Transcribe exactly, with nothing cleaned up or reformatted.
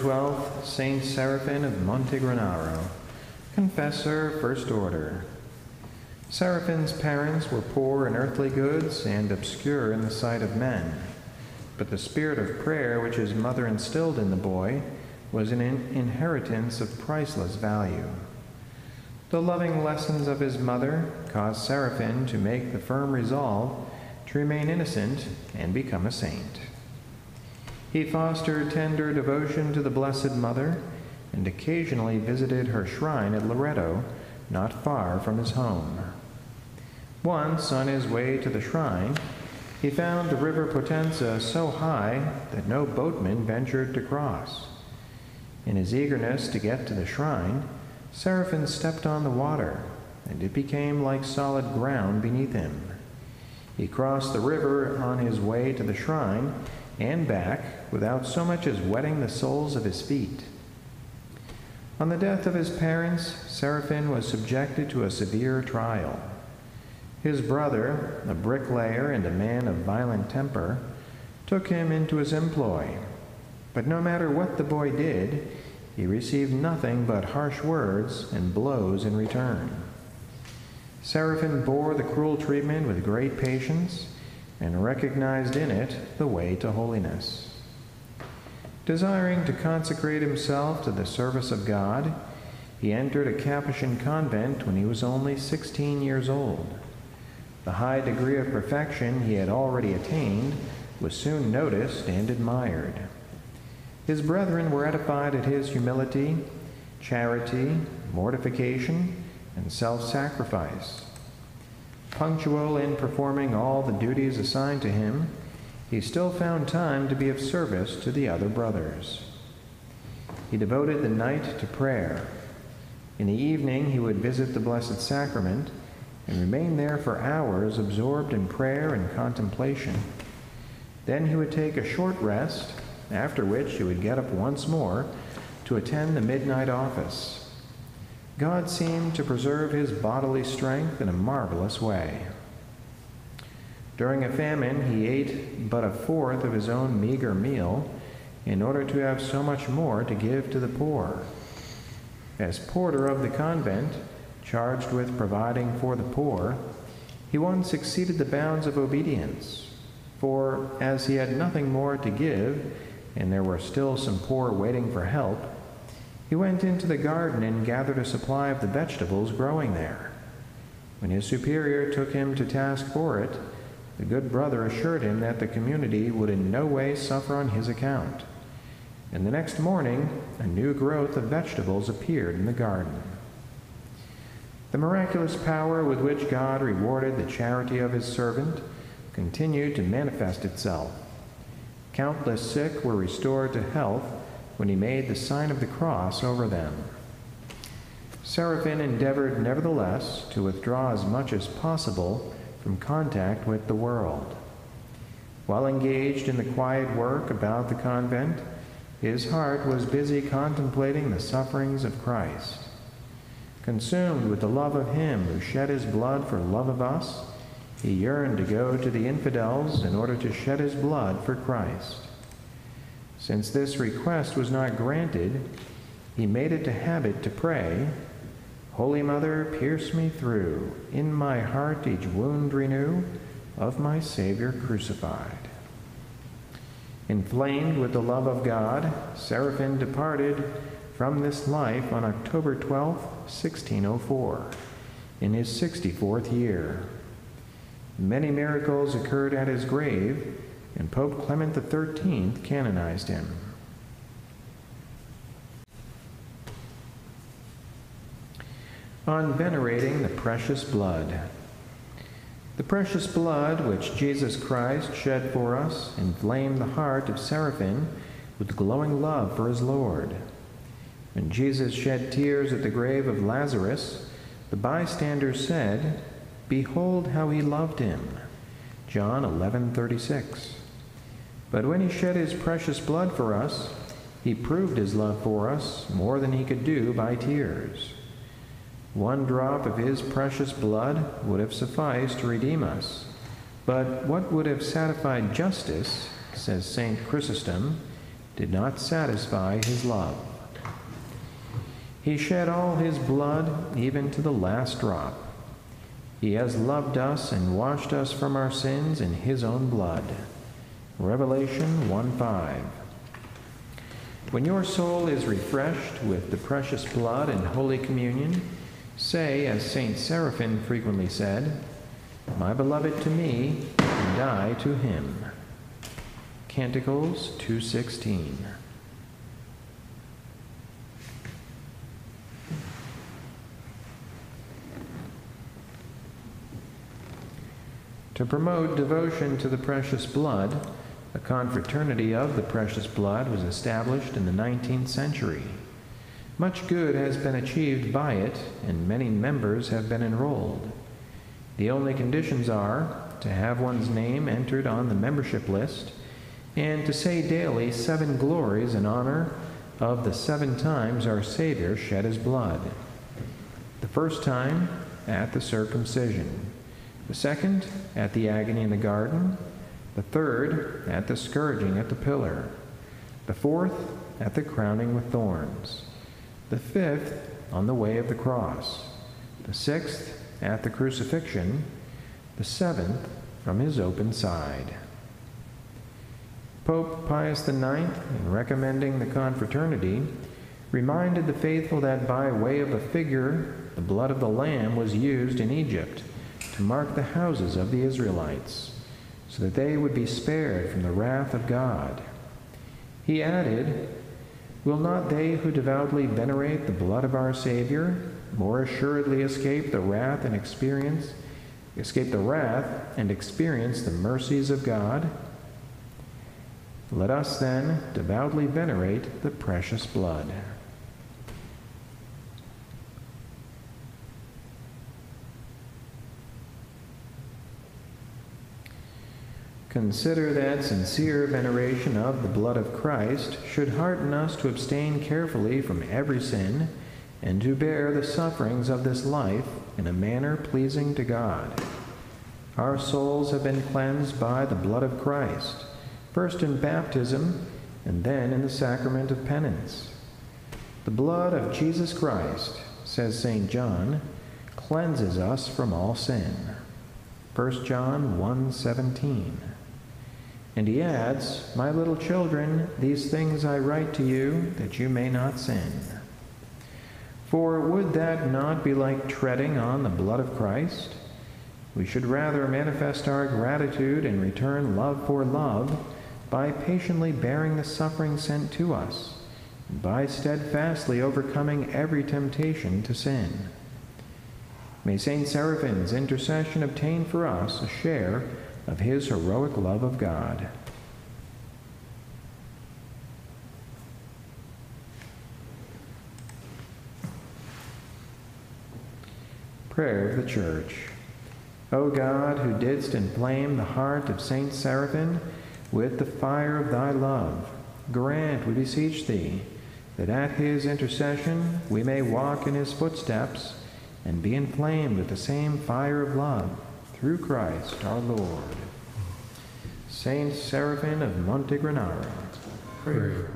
twelfth, Saint Seraphim of Montegranaro, Confessor, First Order. Seraphin's parents were poor in earthly goods and obscure in the sight of men, but the spirit of prayer which his mother instilled in the boy was an in inheritance of priceless value. The loving lessons of his mother caused Seraphim to make the firm resolve to remain innocent and become a saint. He fostered tender devotion to the Blessed Mother and occasionally visited her shrine at Loreto, not far from his home. Once, on his way to the shrine, he found the river Potenza so high that no boatman ventured to cross. In his eagerness to get to the shrine, Seraphim stepped on the water, and it became like solid ground beneath him. He crossed the river on his way to the shrine and back without so much as wetting the soles of his feet. On the death of his parents, Seraphim was subjected to a severe trial. His brother, a bricklayer and a man of violent temper, took him into his employ. But no matter what the boy did, he received nothing but harsh words and blows in return. Seraphim bore the cruel treatment with great patience and recognized in it the way to holiness. Desiring to consecrate himself to the service of God, he entered a Capuchin convent when he was only sixteen years old. The high degree of perfection he had already attained was soon noticed and admired. His brethren were edified at his humility, charity, mortification, and self-sacrifice. Punctual in performing all the duties assigned to him, he still found time to be of service to the other brothers. He devoted the night to prayer. In the evening he would visit the Blessed Sacrament and remain there for hours absorbed in prayer and contemplation. Then he would take a short rest, after which he would get up once more to attend the midnight office. God seemed to preserve his bodily strength in a marvelous way. During a famine, he ate but a fourth of his own meager meal in order to have so much more to give to the poor. As porter of the convent, charged with providing for the poor, he once exceeded the bounds of obedience, for as he had nothing more to give, and there were still some poor waiting for help, he went into the garden and gathered a supply of the vegetables growing there. When his superior took him to task for it, the good brother assured him that the community would in no way suffer on his account. And the next morning, a new growth of vegetables appeared in the garden. The miraculous power with which God rewarded the charity of his servant continued to manifest itself. Countless sick were restored to health when he made the sign of the cross over them. Seraphim endeavored nevertheless to withdraw as much as possible from contact with the world. While engaged in the quiet work about the convent, his heart was busy contemplating the sufferings of Christ. Consumed with the love of him who shed his blood for love of us, he yearned to go to the infidels in order to shed his blood for Christ. Since this request was not granted, he made it a habit to pray, "Holy Mother, pierce me through, in my heart each wound renew, of my Savior crucified." Inflamed with the love of God, Seraphim departed from this life on October twelfth, sixteen oh four, in his sixty-fourth year. Many miracles occurred at his grave, and Pope Clement the thirteenth canonized him. On venerating the precious blood. The precious blood which Jesus Christ shed for us inflamed the heart of Seraphim with glowing love for his Lord. When Jesus shed tears at the grave of Lazarus, the bystanders said, "Behold how he loved him." John eleven thirty-six. But when he shed his precious blood for us, he proved his love for us more than he could do by tears. One drop of his precious blood would have sufficed to redeem us. But what would have satisfied justice, says Saint Chrysostom, did not satisfy his love. He shed all his blood, even to the last drop. He has loved us and washed us from our sins in his own blood. Revelation one five. When your soul is refreshed with the precious blood and Holy Communion, say, as Saint Seraphim frequently said, "My beloved to me, and I to him." Canticles two sixteen. To promote devotion to the precious blood, a confraternity of the precious blood was established in the nineteenth century. Much good has been achieved by it, and many members have been enrolled. The only conditions are to have one's name entered on the membership list, and to say daily seven glories in honor of the seven times our Savior shed his blood. The first time, at the circumcision. The second, at the agony in the garden. The third, at the scourging at the pillar. The fourth, at the crowning with thorns. The fifth, on the way of the cross. The sixth, at the crucifixion. The seventh, from his open side. Pope Pius the Ninth, in recommending the confraternity, reminded the faithful that by way of a figure, the blood of the Lamb was used in Egypt to mark the houses of the Israelites, so that they would be spared from the wrath of God. He added, "Will not they who devoutly venerate the blood of our Savior more assuredly escape the wrath and experience, escape the wrath and experience the mercies of God? Let us then devoutly venerate the precious blood." Consider that sincere veneration of the blood of Christ should hearten us to abstain carefully from every sin and to bear the sufferings of this life in a manner pleasing to God. Our souls have been cleansed by the blood of Christ, first in baptism and then in the sacrament of penance. The blood of Jesus Christ, says Saint John, cleanses us from all sin. First John one seventeen. And he adds, "My little children, these things I write to you, that you may not sin." For would that not be like treading on the blood of Christ? We should rather manifest our gratitude and return love for love by patiently bearing the suffering sent to us, and by steadfastly overcoming every temptation to sin. May Saint Seraphim's intercession obtain for us a share of his heroic love of God. Prayer of the Church. O God, who didst inflame the heart of Saint Seraphim with the fire of thy love, grant, we beseech thee, that at his intercession we may walk in his footsteps and be inflamed with the same fire of love, through Christ our Lord. Saint Seraphim of Montegranaro, pray for us.